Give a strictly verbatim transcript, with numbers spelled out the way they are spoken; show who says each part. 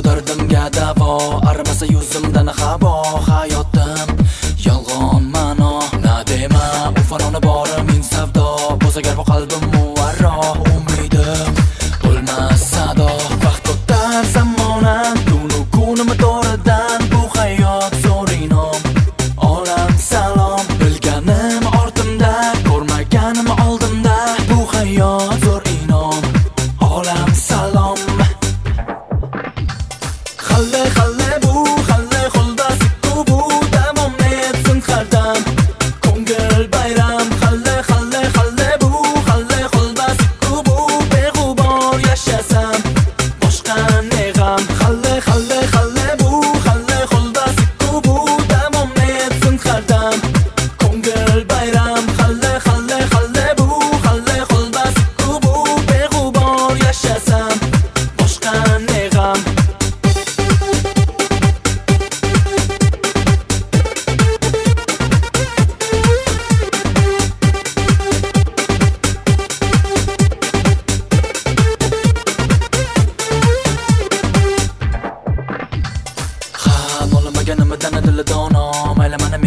Speaker 1: dardimga davo, arimasa yuzimdan havo. Hayotim yolg'on ma'no, na dema u farona bori ming savdo. Bo'lsa agar bu qalbim muvarro, umidim bo'lmas sado. Vaqt o'tar zamonan, tunu kunim to'ridan. Bu hayot zo'r inom, olam salom. Bilganim ortimda, ko'rmaganim oldimda. Bu hayot zo'r inom, olam salom. Halle halle bu, halle xulda sikku bu. Davom etsin har dam, ko'ngil bayram. Halle halle halle bu, halle xulda sikku bu. Beg'ubor yashasam, boshqa ne g'am. Halle halle halle bu, halle xulda sikku bu. Davom etsin har dam, ko'ngil bayram. Halle halle halle bu, halle xulda sikku bu. Beg'ubor yashasam, boshqa ne g'am. Nolamaganimidan dili dono, mayli mana